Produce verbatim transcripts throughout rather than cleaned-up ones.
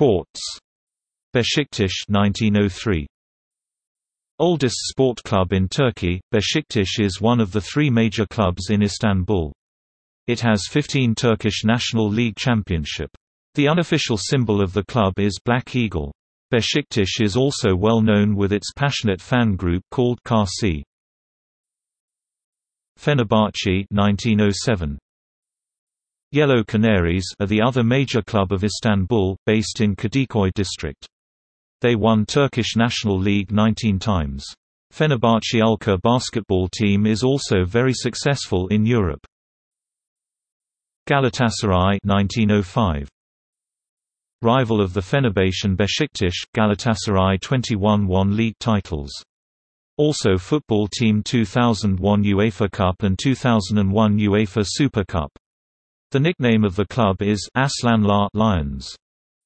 Sports. Beşiktaş nineteen oh three. Oldest sport club in Turkey, Beşiktaş is one of the three major clubs in Istanbul. It has fifteen Turkish National League Championship. The unofficial symbol of the club is Black Eagle. Beşiktaş is also well known with its passionate fan group called K C. Fenerbahçe nineteen oh seven. Yellow Canaries are the other major club of Istanbul, based in Kadıköy district. They won Turkish National League nineteen times. Fenerbahçe Ülker basketball team is also very successful in Europe. Galatasaray nineteen oh five. Rival of the Fenerbahçe and Beşiktaş, Galatasaray twenty-one won league titles. Also football team two thousand one UEFA Cup and two thousand one UEFA Super Cup. The nickname of the club is Aslanlar Lions.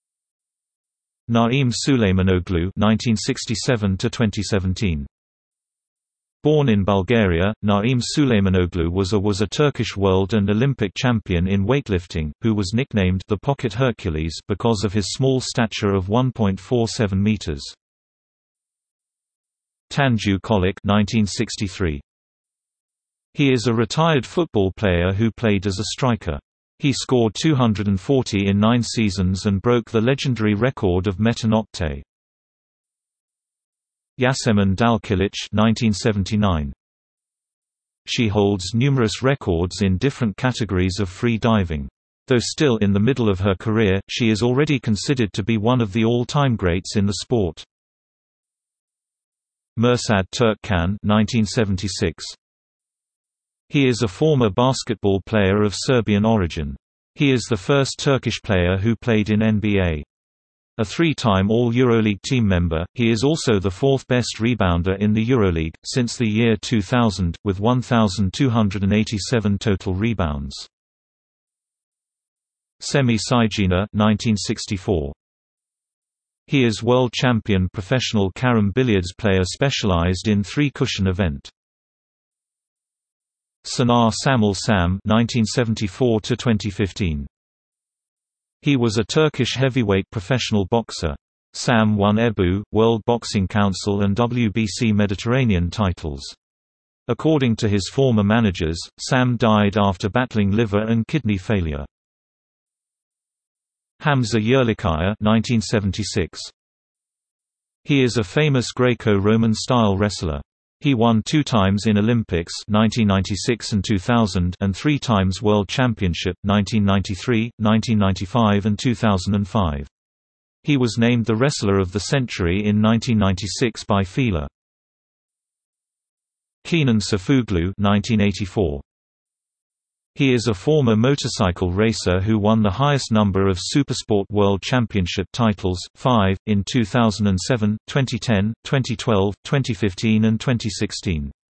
Naim Suleymanoglu nineteen sixty-seven to twenty seventeen. Born in Bulgaria, Naim Suleymanoglu was a was a Turkish world and Olympic champion in weightlifting, who was nicknamed the Pocket Hercules because of his small stature of one point four seven meters. Tanju Çolak nineteen sixty-three. He is a retired football player who played as a striker. He scored two hundred forty in nine seasons and broke the legendary record of Metin Oktay. Yasemin Dalkilic nineteen seventy-nine. She holds numerous records in different categories of free diving. Though still in the middle of her career, she is already considered to be one of the all-time greats in the sport. Mirsad Turkcan nineteen seventy-six. He is a former basketball player of Serbian origin. He is the first Turkish player who played in N B A. A three-time All-EuroLeague team member, he is also the fourth-best rebounder in the EuroLeague, since the year two thousand, with one thousand two hundred eighty-seven total rebounds. Semih Sayginer nineteen sixty-four. He is world champion professional carom billiards player specialized in three-cushion event. Sanar Samal Sam nineteen seventy-four to twenty fifteen. He was a Turkish heavyweight professional boxer. Sam won E B U, World Boxing Council and W B C Mediterranean titles. According to his former managers, Sam died after battling liver and kidney failure. Hamza Yerlikaya nineteen seventy-six. He is a famous Greco-Roman style wrestler. He won two times in Olympics nineteen ninety-six and two thousand and three times World Championship nineteen ninety-three, nineteen ninety-five and two thousand five. He was named the Wrestler of the Century in nineteen ninety-six by Fila. Kenan Sefuglu nineteen eighty-four. He is a former motorcycle racer who won the highest number of Supersport World Championship titles, five, in two thousand seven, twenty ten, twenty twelve, twenty fifteen and twenty sixteen.